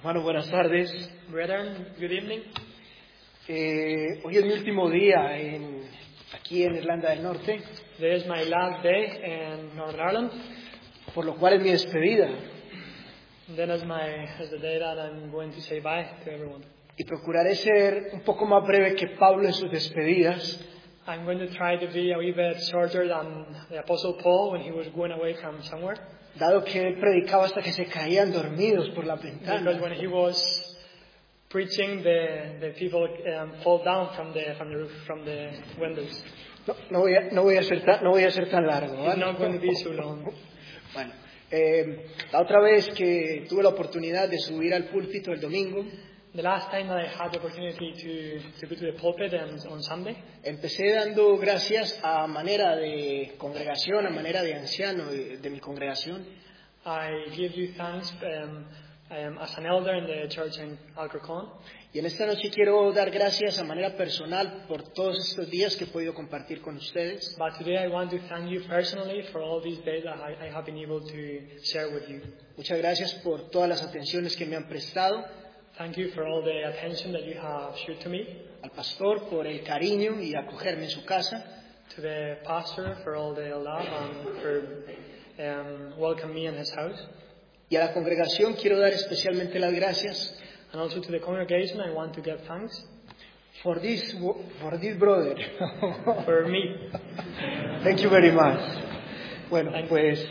Hermano, buenas tardes. Brethren, good evening. Hoy es mi último día aquí en Irlanda del Norte, Today is my last day in Northern Ireland. por lo cual es mi despedida. And then is the day that I'm going to say bye to everyone. Y procuraré ser un poco más breve que Pablo en sus despedidas, I'm going to try to be a wee bit shorter than the Apostle Paul when he was going away from somewhere. dado que él predicaba hasta que se caían dormidos por la Because ventana. when he was preaching, the people fall down from the roof, from the windows. No voy a ser tan largo, It's ¿vale? not going to be so long. Bueno, la otra vez que tuve la oportunidad de subir al púlpito el domingo, The last time that I had the opportunity to go to the pulpit on Sunday, empecé dando gracias a manera de congregación, a manera de anciano de mi congregación. I give you thanks as an elder in the church in Alcorcón. Y en esta noche quiero dar gracias a manera personal por todos estos días que he podido compartir con ustedes. But today I want to thank you personally for all these days that I have been able to share with you. Muchas gracias por todas las atenciones que me han prestado, Thank you for all the attention that you have shown to me, al pastor por el cariño y acogerme en su casa, to the pastor for all the love and for welcoming me in his house. y a la congregación quiero dar especialmente las gracias And also to the congregation I want to give thanks for this brother. for me. Thank you very much. Bueno, Thank you. pues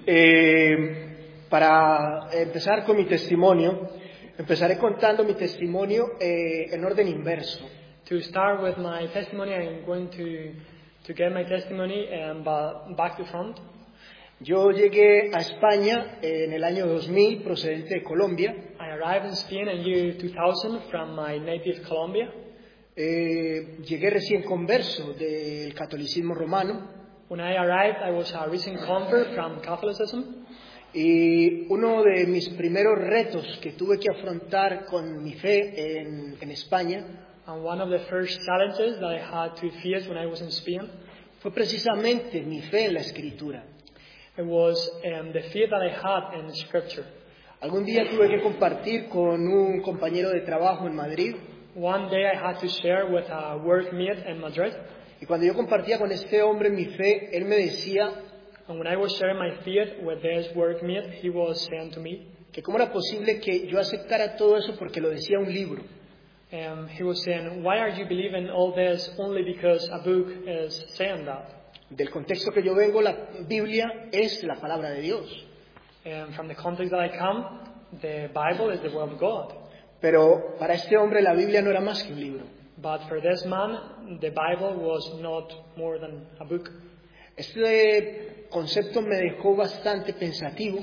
para empezar con mi testimonio, empezaré contando mi testimonio en orden inverso. To start with my testimony, I'm going to get my testimony back to front. Yo llegué a España en el año 2000 procedente de Colombia. I arrived in Spain in year 2000 from my native Colombia. Llegué recién converso del catolicismo romano When I arrived, I was a recent convert from Catholicism. y uno de mis primeros retos que tuve que afrontar con mi fe en España And one of the first challenges that I had to face when I was in Spain, fue precisamente mi fe en la Escritura. it was the faith that I had in Scripture. Algún día tuve que compartir con un compañero de trabajo en Madrid One day I had to share with a workmate in Madrid, y cuando yo compartía con este hombre mi fe, él me decía and when I was sharing my faith with this workmate, he was saying to me, que cómo era posible que yo aceptara todo eso porque lo decía un libro. he was saying, why are you believing all this only because a book is saying that? Del contexto que yo vengo, la Biblia es la palabra de Dios. From the context that I come, the Bible is the Word of God. Pero para este hombre la Biblia no era más que un libro. But for this man, the Bible was not more than a book. Este concepto me dejó bastante pensativo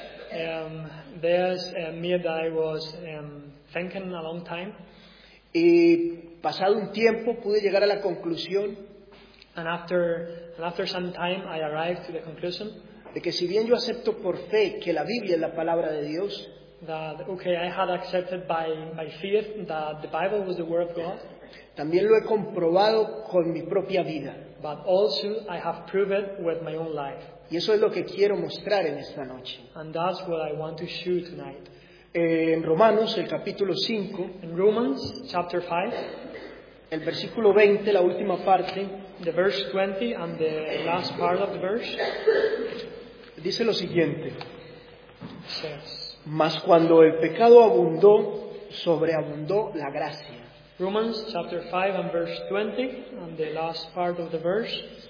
This made that I was thinking a long time. y pasado un tiempo pude llegar a la conclusión And after some time, I arrived to the conclusion de que si bien yo acepto por fe que la Biblia es la palabra de Dios, that, okay, I had accepted by faith that the Bible was the Word of God, también lo he comprobado con mi propia vida. but also I have proved it with my own life. Y eso es lo que quiero mostrar en esta noche. And that's what I want to show tonight. En Romanos, el capítulo 5, In Romans chapter 5, el versículo 20, la última parte, the verse 20 and the last part of the verse dice lo siguiente: says, mas cuando el pecado abundó, sobreabundó la gracia. Romans chapter 5 and verse 20 and the last part of the verse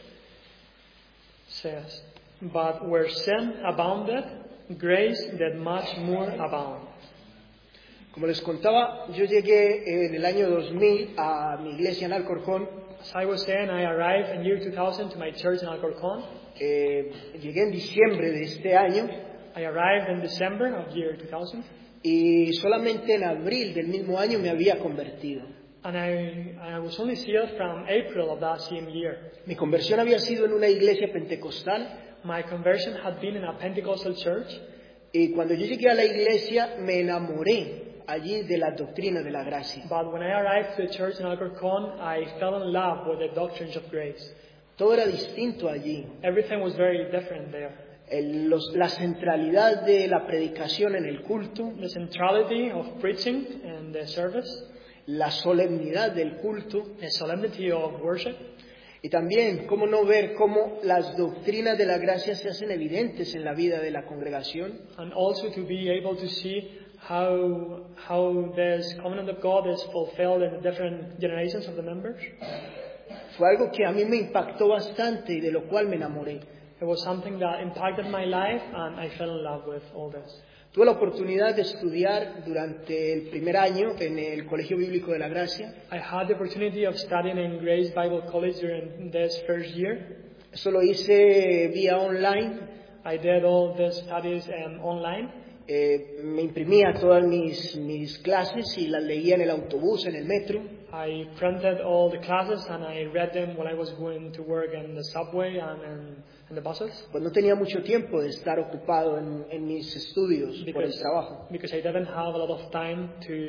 says, but where sin abounded, grace did much more abound. Como les contaba, yo llegué en el año 2000 a mi iglesia en Alcorcón. As I was saying, I arrived in year 2000 to my church in Alcorcón. Llegué en diciembre de este año I arrived in December of year 2000, y solamente en abril del mismo año me había convertido. and I was only sealed from April of that same year. Mi conversión había sido en una iglesia pentecostal My conversion had been in a Pentecostal church, y cuando yo llegué a la iglesia me enamoré allí de la doctrina de la gracia. but when I arrived to the church in Alcorcón, I fell in love with the doctrines of grace. Todo era distinto allí. Everything was very different there. la centralidad de la predicación en el culto, the centrality of preaching and the service, la solemnidad del culto, the solemnity of worship, y también cómo no ver cómo las doctrinas de la gracia se hacen evidentes en la vida de la congregación. and also to be able to see how this covenant of God is fulfilled in the different generations of the members. Fue algo que a mí me impactó bastante y de lo cual me enamoré. It was something that impacted my life, and I fell in love with all this. Tuve la oportunidad de estudiar durante el primer año en el Colegio Bíblico de la Gracia. I had the opportunity of studying in Grace Bible College during this first year. Eso lo hice vía online. I did all the studies online. Me imprimía todas mis clases y las leía en el autobús, en el metro. I printed all the classes and I read them when I was going to work in the subway and in the buses. Pues no tenía mucho tiempo de estar ocupado en mis estudios por el trabajo. Because I didn't have a lot of time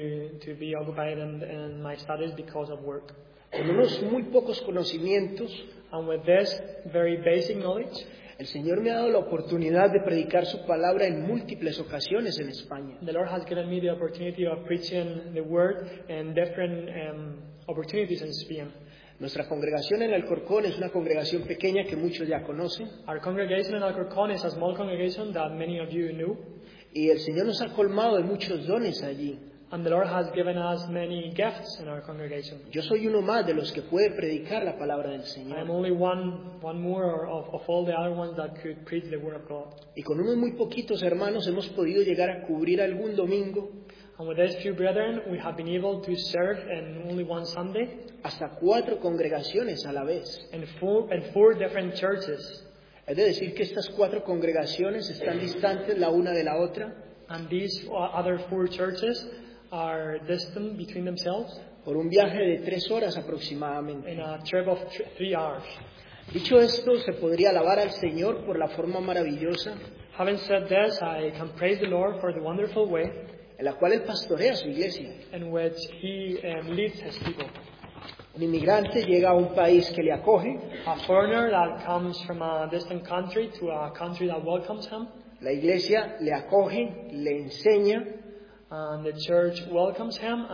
to be occupied in my studies because of work. Con unos muy pocos conocimientos, And with this very basic knowledge, el Señor me ha dado la oportunidad de predicar su palabra en múltiples ocasiones en España. the Lord has given me the opportunity of preaching the word in different opportunities in Spain. Nuestra congregación en Alcorcón es una congregación pequeña que muchos ya conocen. Our congregation in Alcorcón is a small congregation that many of you knew. Y el Señor nos ha colmado de muchos dones allí. And the Lord has given us many gifts in our congregation. Yo soy uno más de los que puede predicar la palabra del I am Señor. only one more of all the other ones that could preach the word of God. Y con unos muy poquitos hermanos hemos podido llegar a cubrir algún domingo And with these few brethren, we have been able to serve in only one Sunday hasta 4 congregaciones a la vez. in four different churches. Es de decir que estas 4 congregaciones están distantes la una de la otra And these other 4 churches are distant between themselves por un viaje de 3 horas aproximadamente. in a trip of 3 hours. Dicho esto, se podría alabar al Señor por la forma maravillosa Having said this, I can praise the Lord for the wonderful way en la cual Él pastorea su iglesia. in which He leads His people. Un inmigrante llega a un país que le acoge, A foreigner that comes from a distant country to a country that welcomes him, la iglesia le acoge, le enseña, and the church welcomes him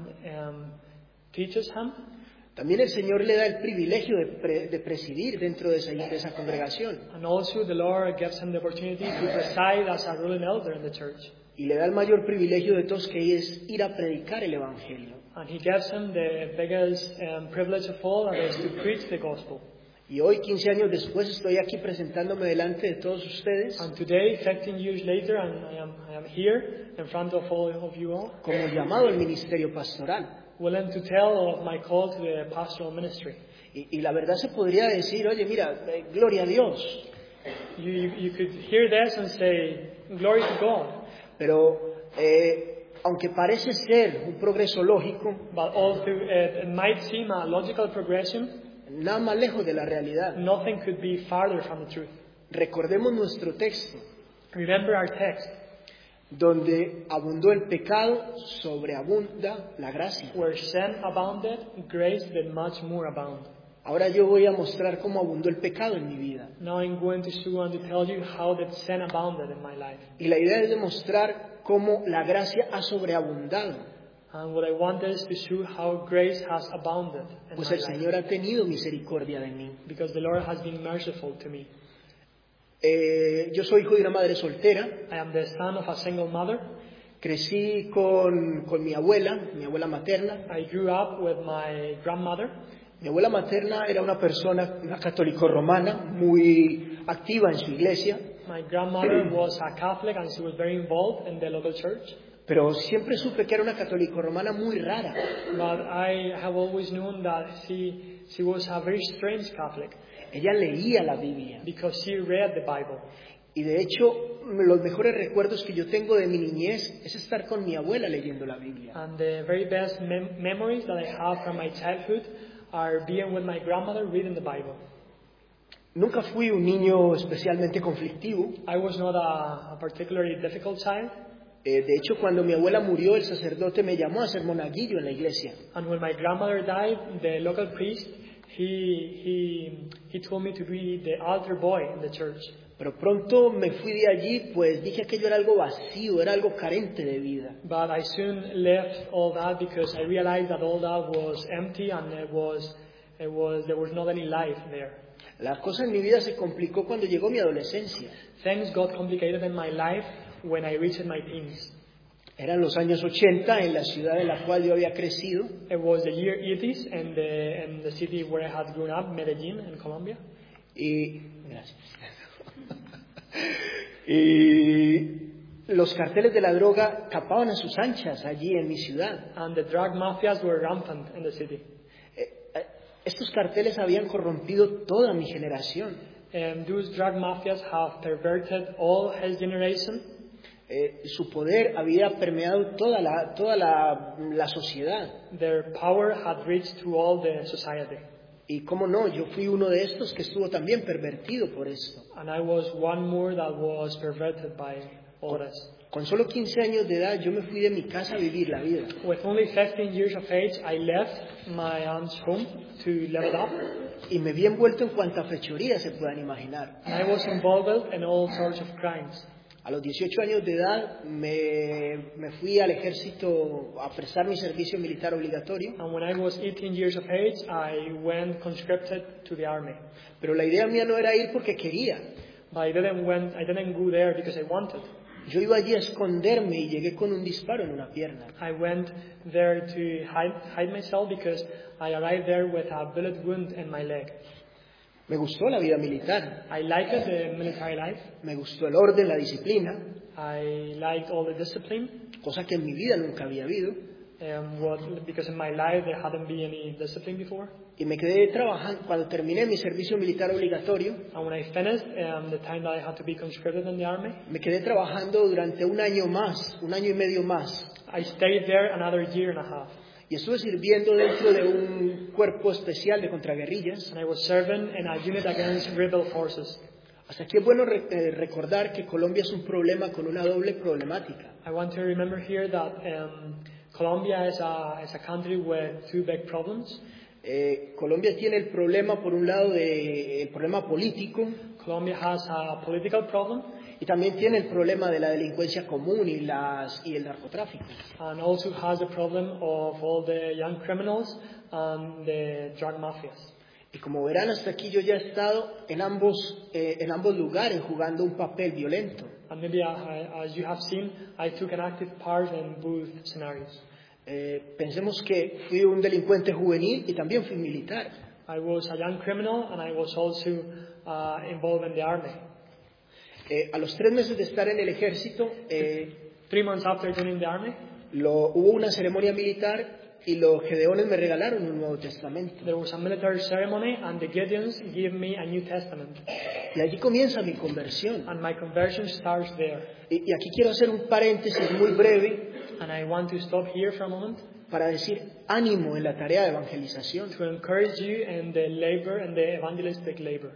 and teaches him. también el Señor le da el privilegio de presidir dentro de esa congregación And also the Lord gives him the opportunity to preside as a ruling elder in the church. y le da el mayor privilegio de todos, que es ir a predicar el Evangelio. And He gives him the biggest privilege of all, that is to preach the gospel. Y hoy, 15 años después, estoy aquí presentándome delante de todos ustedes And today, 15 years later, and I am here in front of all of you all, como llamado al ministerio pastoral. willing to tell of my call to the pastoral ministry. Y la verdad se podría decir, oye, mira, gloria a Dios. You could hear this and say, glory to God. Pero aunque parece ser un progreso lógico, But although it might seem a logical progression, nada más lejos de la realidad. nothing could be farther from the truth. Recordemos nuestro texto, Remember our text, donde abundó el pecado, sobreabunda la gracia. where sin abounded, grace did much more abound. Ahora yo voy a mostrar cómo abundó el pecado en mi vida. Now I'm going to show and to tell you how that sin abounded in my life. Y la idea es demostrar cómo la gracia ha sobreabundado, And what I want is to show how grace has abounded in pues my el life. Señor ha tenido misericordia de mí. Because the Lord has been merciful to me. Yo soy hijo de una madre soltera. I am the son of a single mother. Crecí con mi abuela materna. I grew up with my grandmother. Mi abuela materna era una persona, una católico romana, muy activa en su iglesia, My grandmother was a Catholic and she was very involved in the local church. pero siempre supe que era una católico romana muy rara. But I have always known that she was a very strange Catholic Ella leía la Biblia. because she read the Bible. Y de hecho, los mejores recuerdos que yo tengo de mi niñez es estar con mi abuela leyendo la Biblia. And the very best memories that I have from my childhood are being with my grandmother reading the Bible. Nunca fui un niño especialmente conflictivo. I was not a particularly difficult child. De hecho, cuando mi abuela murió, el sacerdote me llamó a ser monaguillo en la iglesia. And when my grandmother died, the local priest, he told me to be the altar boy in the church. Pero pronto me fui de allí, pues vi que aquello era algo vacío, era algo carente de vida. But I soon left all that because I realized that all that was empty and there was not any life there. La cosa en mi vida se complicó cuando llegó mi adolescencia. Things got complicated in my life when I reached my teens. Eran los años 80 en la ciudad en la cual yo había crecido. It was the year 80s in the city where I had grown up, Medellín, in Colombia. Gracias. Y los carteles de la droga tapaban a sus anchas allí en mi ciudad. And the drug mafias were rampant in the city. Estos carteles habían corrompido toda mi generación. Those drug mafias have perverted all his generation. Su poder había permeado toda la sociedad. Their power had reached to all the society. Y cómo no, yo fui uno de estos que estuvo también pervertido por esto. And I was one more that was perverted by all this. Con solo 15 años de edad yo me fui de mi casa a vivir la vida. With only 15 years of age, I left my aunt's home to live it up. Y me vi envuelto en cuanta fechoría se puedan imaginar. And I was involved in all sorts of crimes. A los 18 años de edad me fui al ejército a prestar mi servicio militar obligatorio. And when I was 18 years of age, I went conscripted to the army. Pero la idea mía no era ir porque quería. But I didn't go there because I wanted. Yo iba allí a esconderme y llegué con un disparo en una pierna. I went there to hide myself because I arrived there with a bullet wound in my leg. Me gustó la vida militar. I liked the military life. Me gustó el orden, la disciplina. I liked all the discipline. Cosa que en mi vida nunca había habido. Because in my life there hadn't been any discipline before. Y me quedé trabajando cuando terminé mi servicio militar obligatorio. And when I finished the time that I had to be conscripted in the army, me quedé trabajando durante un año y medio más. I stayed there another year and a half. Y estuve sirviendo dentro de un cuerpo especial de contraguerrillas. And I was serving in a unit against rebel forces. Hasta aquí es bueno recordar que Colombia es un problema con una doble problemática. I want to remember here that Colombia is a country with two big problems. Colombia tiene el problema, por un lado, el problema político. Colombia has a political problem. Y también tiene el problema de la delincuencia común y el narcotráfico. And also has the problem of all the young criminals and the drug mafias. Y como verán, hasta aquí yo ya he estado en ambos lugares jugando un papel violento. And maybe as you have seen, I took an active part in both scenarios. Pensemos que fui un delincuente juvenil y también fui militar. I was a young criminal and I was also involved in the army. A los 3 meses de estar en el ejército, 3 months after joining the army, hubo una ceremonia militar y los gedeones me regalaron un Nuevo Testamento. there was a military ceremony and the Gideons gave me a New Testament. Y allí comienza mi conversión. And my conversion starts there. Y aquí quiero hacer un paréntesis muy breve And I want to stop here for a moment para decir ánimo en la tarea de evangelización. to encourage you in the labor and the evangelistic labor.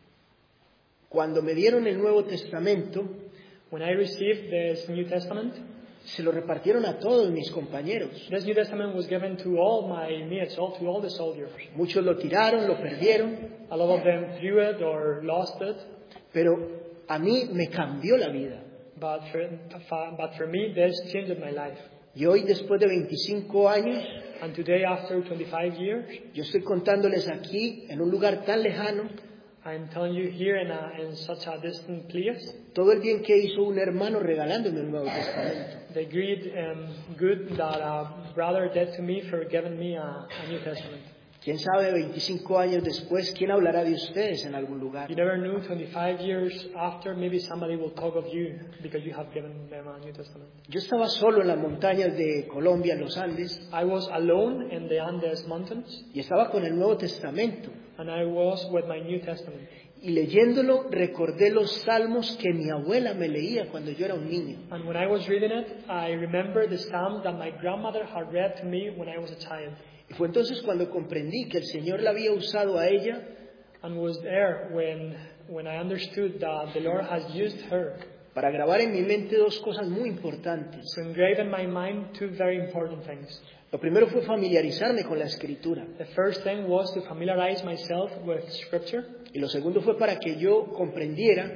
Cuando me dieron el Nuevo Testamento, When I received this New Testament, se lo repartieron a todos mis compañeros. this New Testament was given to all my mates, to all the soldiers. Muchos lo tiraron, lo perdieron, A lot of them threw it or lost it, pero a mí me cambió la vida. but for me, this changed my life. Y hoy, después de 25 años, And today, after 25 years, yo estoy contándoles aquí, en un lugar tan lejano, I'm telling you here in such a distant place, todo el bien que hizo un hermano regalándome un Nuevo Testamento. the great good that a brother did to me for giving me a New Testament. Quién sabe, 25 años después, quién hablará de ustedes en algún lugar. You never knew 25 years after, maybe somebody will talk of you because you have given them a New Testament. Yo estaba solo en las montañas de Colombia, en los Andes, I was alone in the Andes Mountains, y estaba con el Nuevo Testamento. and I was with my New Testament. Y leyéndolo, recordé los salmos que mi abuela me leía cuando yo era un niño. And when I was reading it, I remembered the psalm that my grandmother had read to me when I was a child. Y fue entonces cuando comprendí que el Señor la había usado a ella And was there when I understood that the Lord has used her para grabar en mi mente 2 cosas muy importantes. to engrave in my mind 2 very important things. Lo primero fue familiarizarme con la Escritura. The first thing was to familiarize myself with Scripture. Y lo segundo fue para que yo comprendiera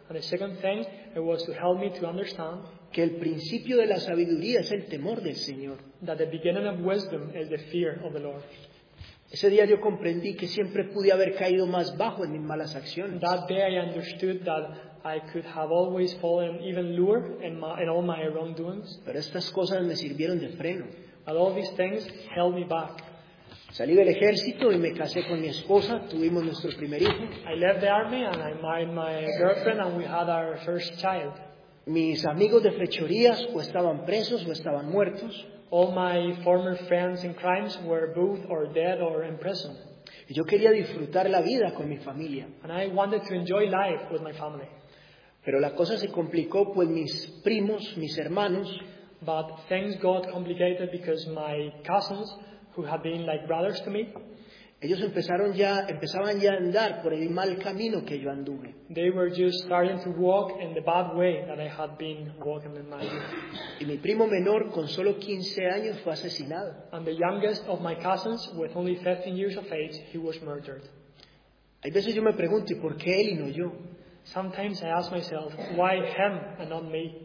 And the second thing, it was to help me to understand que el principio de la sabiduría es el temor del Señor. that the beginning of wisdom is the fear of the Lord. Ese día yo comprendí que siempre pude haber caído más bajo en mis malas acciones. That day I understood that I could have always fallen even lower in all my wrongdoings. Pero estas cosas me sirvieron de freno. But all these things held me back. Salí del ejército y me casé con mi esposa, tuvimos nuestro primer hijo. I left the army and I married my girlfriend and we had our first child. Mis amigos de fechorías o estaban presos o estaban muertos. All my former friends in crimes were both or dead or in prison. Y yo quería disfrutar la vida con mi familia. And I wanted to enjoy life with my family. Pero la cosa se complicó pues mis primos, mis hermanos, But things got complicated because my cousins, who had been like brothers to me, ellos empezaban ya a andar por el mal camino que yo anduve. they were just starting to walk in the bad way that I had been walking in my youth. Y mi primo menor, con solo 15 años, fue asesinado. And the youngest of my cousins, with only 15 years of age, he was murdered. Hay veces yo me pregunto, ¿y por qué él y no yo? Sometimes I ask myself, why him and not me?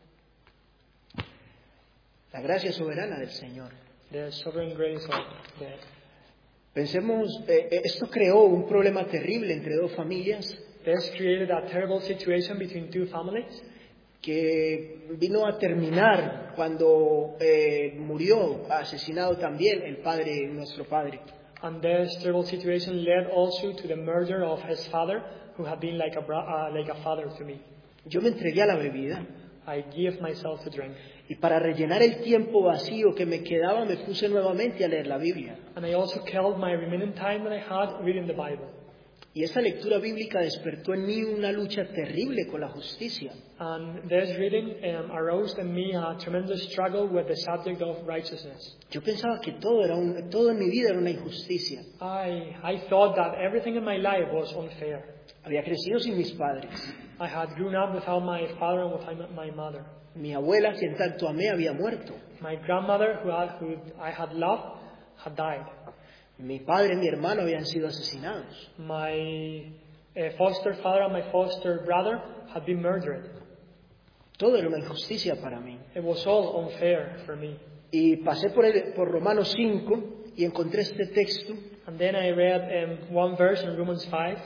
La gracia soberana del Señor. The sovereign grace of God. Pensemos, esto creó un problema terrible entre dos familias This created a terrible situation between two families que vino a terminar cuando murió asesinado también el padre, nuestro padre. and this terrible situation led also to the murder of his father, who had been like a father to me. Yo me entregué a la bebida I gave myself to drink. y para rellenar el tiempo vacío que me quedaba me puse nuevamente a leer la Biblia. And I also killed my remaining time that I had reading the Bible. Y esa lectura bíblica despertó en mí una lucha terrible con la justicia. And this reading aroused in me a tremendous struggle with the subject of righteousness. Yo pensaba que todo en mi vida era una injusticia. I thought that everything in my life was unfair. Había crecido sin mis padres. I had grown up without my father and without my mother. Mi abuela, quien tanto amé, había muerto. My grandmother, who I had loved, had died. Mi padre y mi hermano habían sido asesinados. My foster father and my foster brother had been murdered. Todo era una injusticia para mí. It was all unfair for me. Y pasé por Romanos 5 y encontré este texto. And then I read one verse in Romans 5.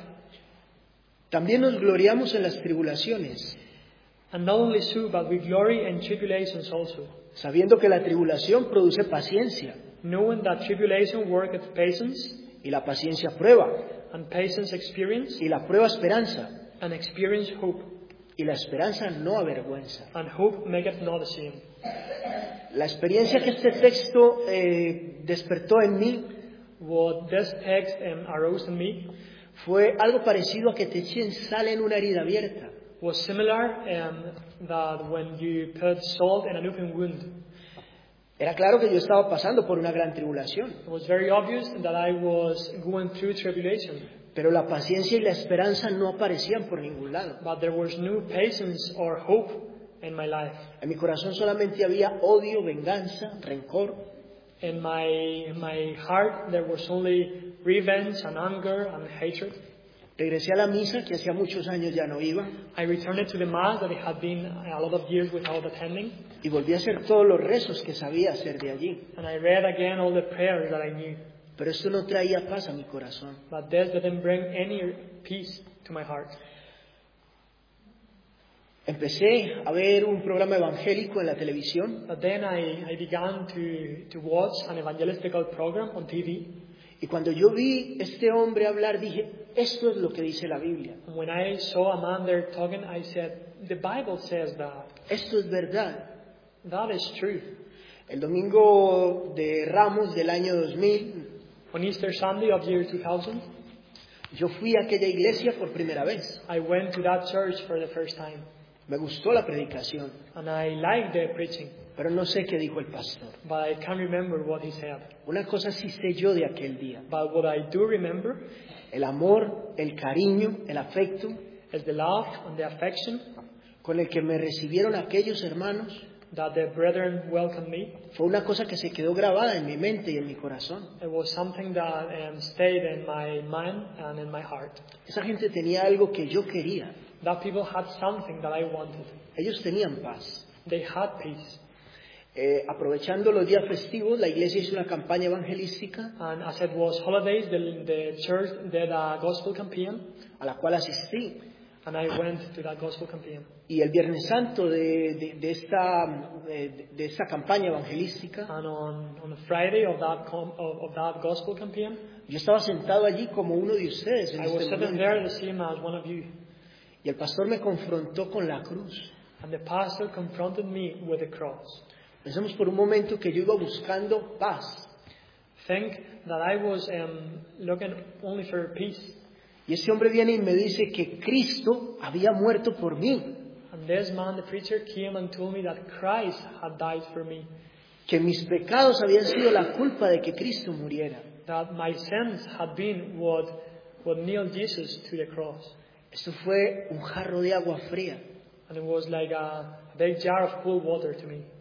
También nos gloriamos en las tribulaciones, And not only so, but we glory in tribulations also, sabiendo que la tribulación produce paciencia, knowing that tribulation worketh patience, y la paciencia prueba, and patience experience, y la prueba esperanza, and experience hope, y la esperanza no avergüenza. and hope maketh not ashamed. La experiencia que este texto despertó en mí What this text aroused in me fue algo parecido a que te echen sal en una herida abierta. was similar that when you put salt in an open wound. Era claro que yo estaba pasando por una gran tribulación, It was very obvious that I was going through tribulation, pero la paciencia y la esperanza no aparecían por ningún lado. but there was no patience or hope in my life. En mi corazón solamente había odio, venganza, rencor. In my heart there was only revenge and anger and hatred. Regresé a la misa, que hacía muchos años ya no iba, I returned to the mass that I had been a lot of years without attending, y volví a hacer todos los rezos que sabía hacer de allí. and I read again all the prayers that I knew. Pero esto no traía paz a mi corazón. But this didn't bring any peace to my heart. Empecé a ver un programa evangélico en la televisión, But then I began to watch an evangelistical program on TV. y cuando yo vi este hombre hablar dije, esto es lo que dice la Biblia, And when I saw a man there talking, I said, the Bible says that. esto es verdad. That is true. El domingo de Ramos del año 2000, On Easter Sunday of the year 2000, yo fui a aquella iglesia por primera vez. I went to that church for the first time. Me gustó la predicación, And I liked the preaching, pero no sé qué dijo el pastor. but I can't remember what he said. Una cosa sí sé yo de aquel día: But what I do remember el amor, el cariño, el afecto is the love and the affection con el que me recibieron aquellos hermanos. that the brethren welcomed me. Fue una cosa que se quedó grabada en mi mente y en mi corazón. It was something that stayed in my mind and in my heart. Esa gente tenía algo que yo quería. that people had something that I wanted. Ellos tenían paz. They had peace. Aprovechando los días festivos, la iglesia hizo una campaña evangelística And as it was holidays, the church did a gospel campaign, a la cual asistí. and I went to that gospel campaign. Y el Viernes Santo de esta campaña evangelística, And on the Friday of that gospel campaign, yo estaba sentado allí como uno de ustedes en I was este sitting momento. there the same as one of you. Y el pastor me confrontó con la cruz. And the pastor confronted me with the cross. Pensemos por un momento que yo iba buscando paz. Think that I was looking only for peace. Y ese hombre viene y me dice que Cristo había muerto por mí, And this man, the preacher, came and told me that Christ had died for me. que mis pecados habían sido la culpa de que Cristo muriera. That my sins had been what nailed Jesus to the cross. Esto fue un jarro de agua fría. And it was like a big jar of cool water to me.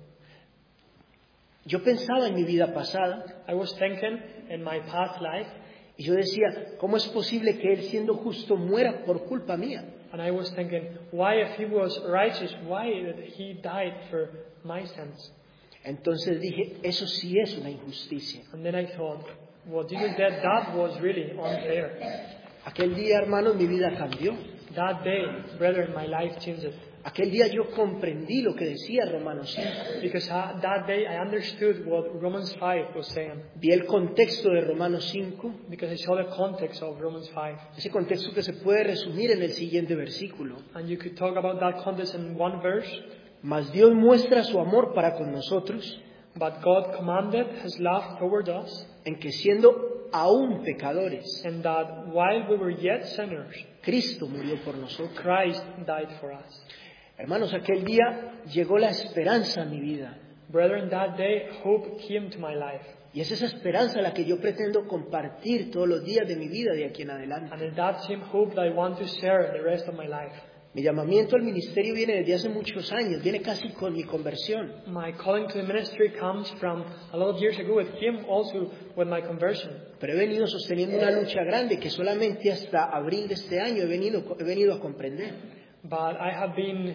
Yo pensaba en mi vida pasada I was thinking in my past life, y yo decía, ¿cómo es posible que Él siendo justo muera por culpa mía? and I was thinking, why if he was righteous, why did he died for my sins? Entonces dije, eso sí es una injusticia. And then I thought, what Jesus did, that was really unfair. Aquel día, hermanos, mi vida cambió. That day, brethren, my life changed. Aquel día yo comprendí lo que decía Romanos 5. Because that day I understood what Romans 5 was saying. Vi el contexto de Romanos 5, Because I saw the context of Romans 5. ese contexto que se puede resumir en el siguiente versículo. And you could talk about that context in one verse. Mas Dios muestra su amor para con nosotros, But God commanded His love toward us, en que siendo aún pecadores, and that while we were yet sinners, Cristo murió por nosotros. Christ died for us. Hermanos, aquel día llegó la esperanza a mi vida. Brethren, that day hope came to my life. Y es esa esperanza la que yo pretendo compartir todos los días de mi vida de aquí en adelante. And it's that same hope that I want to share the rest of my life. Mi llamamiento al ministerio viene desde hace muchos años, viene casi con mi conversión. My calling to the ministry comes from a lot of years ago. It came also with my conversion. Pero he venido sosteniendo una lucha grande que solamente hasta abril de este año he venido a comprender. But I have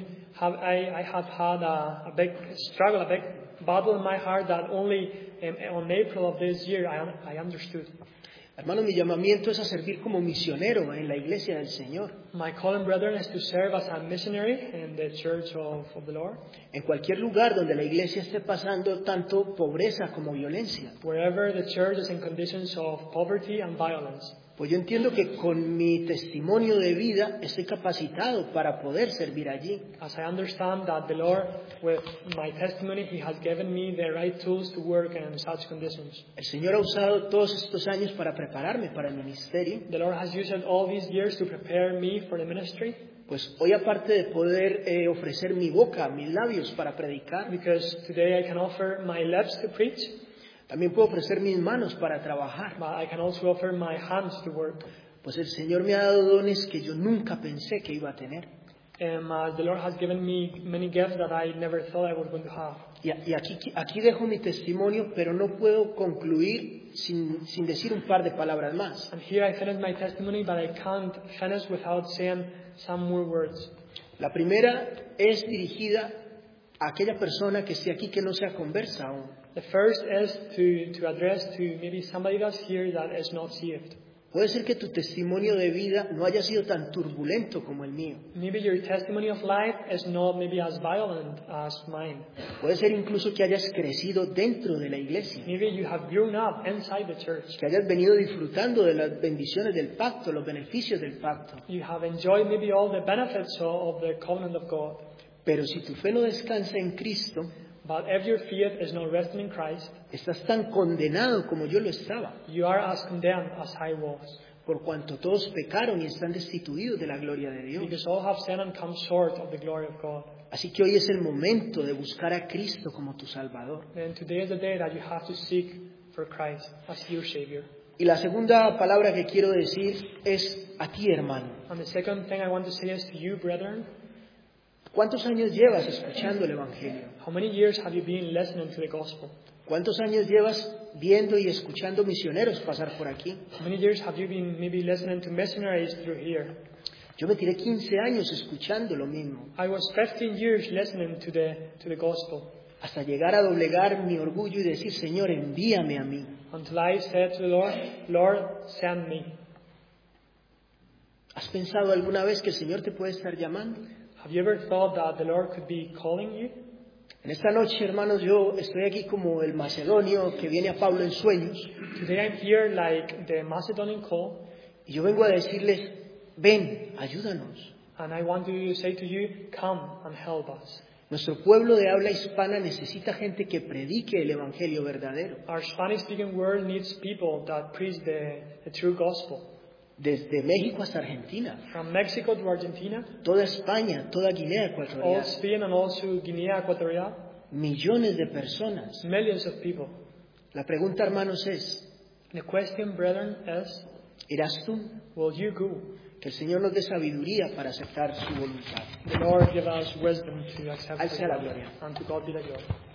had a big struggle, a big battle in my heart that only on April of this year I understood. Hermanos, mi llamamiento es a servir como misionero en la iglesia del Señor. My calling, brethren, is to serve as a missionary in the church of the Lord. En cualquier lugar donde la iglesia esté pasando tanto pobreza como violencia. Wherever the church is in conditions of poverty and violence. Pues yo entiendo que con mi testimonio de vida estoy capacitado para poder servir allí. As I understand that the Lord, with my testimony, He has given me the right tools to work in such conditions. El Señor ha usado todos estos años para prepararme para el ministerio. The Lord has used all these years to prepare me for the ministry. Pues hoy, aparte de poder ofrecer mi boca, mis labios para predicar, Because today I can offer my lips to preach, también puedo ofrecer mis manos para trabajar. but I can also offer my hands to work. Pues el Señor me ha dado dones que yo nunca pensé que iba a tener. The Lord has given me many gifts that I never thought I was going to have. Y aquí dejo mi testimonio, pero no puedo concluir sin decir un par de palabras más. And here I finish my testimony, but I can't finish without saying some more words. La primera es dirigida a aquella persona que esté aquí que no sea conversa aún. The first is to address to maybe somebody that's here that is not saved. Puede ser que tu testimonio de vida no haya sido tan turbulento como el mío. Maybe your testimony of life is not maybe as violent as mine. Puede ser incluso que hayas crecido dentro de la iglesia, Maybe you have grown up inside the church. que hayas venido disfrutando de las bendiciones del pacto, los beneficios del pacto. You have enjoyed maybe all the benefits of the covenant of God. Pero si tu fe no descansa en Cristo, But if your faith is not resting in Christ, estás tan condenado como yo lo estaba, you are as condemned as I was. por cuanto todos pecaron y están destituidos de la gloria de Dios. Because all have sinned and come short of the glory of God. Así que hoy es el momento de buscar a Cristo como tu Salvador. Then today is the day that you have to seek for Christ as your Savior. Y la segunda palabra que quiero decir es a ti, hermano. And the second thing I want to say is to you, brethren, ¿Cuántos años llevas escuchando el Evangelio? how many years have you been listening to the gospel? ¿Cuántos años llevas viendo y escuchando misioneros pasar por aquí? How many years have you been maybe listening to missionaries through here? Yo me tiré 15 años escuchando lo mismo, I was 15 years listening to the gospel hasta llegar a doblegar mi orgullo y decir, Señor, envíame a mí. until I said to the Lord, Lord, send me. ¿Has pensado alguna vez que el Señor te puede estar llamando? Have you ever thought that the Lord could be calling you? En esta noche, hermanos, yo estoy aquí como el macedonio que viene a Pablo en sueños, Today I'm here like the Macedonian call, y yo vengo a decirles, ven, ayúdanos. and I want to say to you, come and help us. Nuestro pueblo de habla hispana necesita gente que predique el evangelio verdadero. Our Spanish-speaking world needs people that preach the true gospel. Desde México hasta Argentina, From Mexico to Argentina, toda España, toda Guinea all Ecuatorial, Spain and also Guinea Equatorial, millones de personas. millions of people. La pregunta, hermanos, es, The question, brethren, is, ¿irás tú? will you go? Que el Señor nos dé sabiduría para aceptar su voluntad. The Lord give us wisdom to accept Al His sea la will, gloria. and to God be the glory.